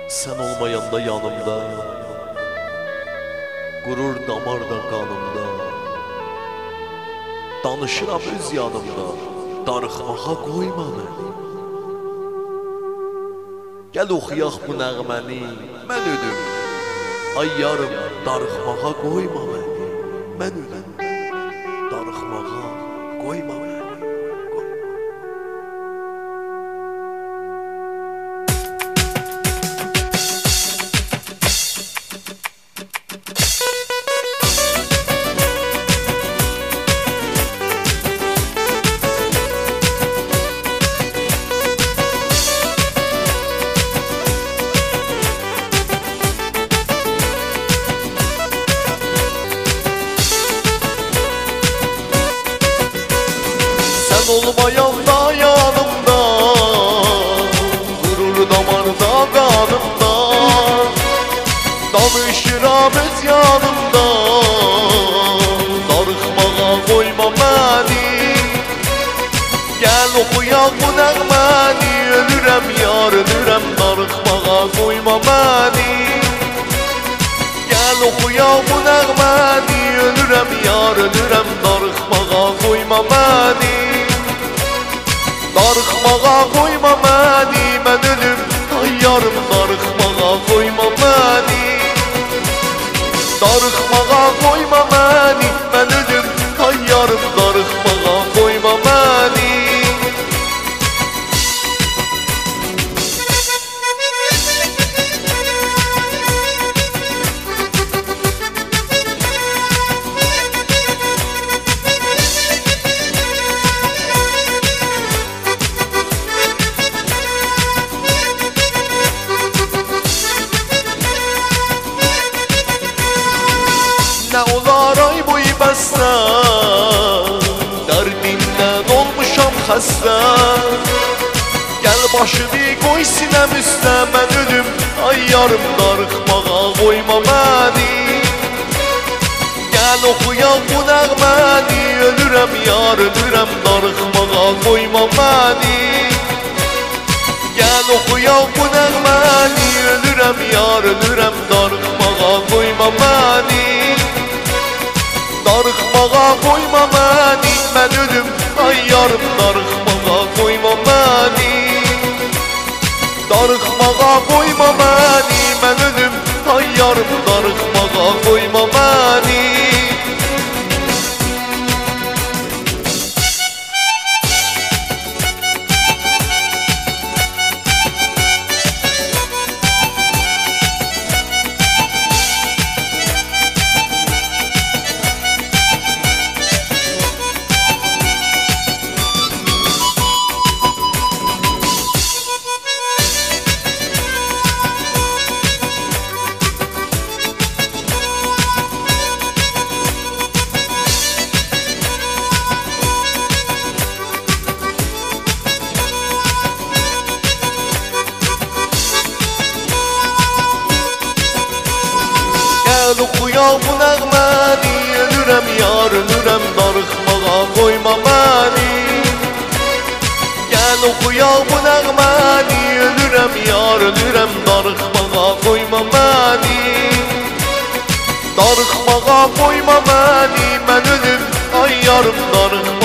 Sen olmayanda yanımda, gurur damarda qanımda, danışıram öz yanımda, darıxmağa qoyma məni. Gəl oxuyaq bu nəğməni, mən ödüm, ay yarım, darıxmağa qoyma məni. Mən ödüm, darıxmağa qoyma məni. Olmayanda yanımda, gurur damarda qanımda, danışıram öz yanımda, darıxmağa qoyma məni. Gəl oxuyaq bu nəğməni, ölürəm yar, ölürəm, darıxmağa qoyma məni. Gəl oxuyaq bu nəğməni, ölürəm yar, ölürəm, darıxmağa qoyma məni. Darıxmağa qoyma məni, mən ölüm, ay yarım, darıxmağa qoyma məni. Darıxmağa qoyma məni, mən ölüm, ay yarım, darıxmağa qoyma məni. Nə olar ay boyu bəstə, dərdindən olmuşam xəstə. Gəl başını qoy sinəm üstə, mən ölüm, ay yarım, darıxmağa qoyma məni. Gəl oxuyaq bu nəğməni, ölürəm yar, ölürəm, darıxmağa qoyma məni. Gəl oxuyaq bu nəğməni, ölürəm yar, ölürəm, darıxmağa qoyma məni. Darıxmağa qoyma məni, mən ölüm, ay yarım, darıxmağa qoyma məni. Darıxmağa qoyma məni, mən ölüm, ay yarım, darıxmağa qoyma məni. Gəl oxuyaq bu nəğməni, ölürəm yar, ölürəm, darıxmağa qoyma məni. Gəl oxuyaq bu nəğməni, ölürəm yar, ölürəm, darıxmağa qoyma məni. Darıxmağa qoyma məni, mən ölüm, ay yarım, darıxmağa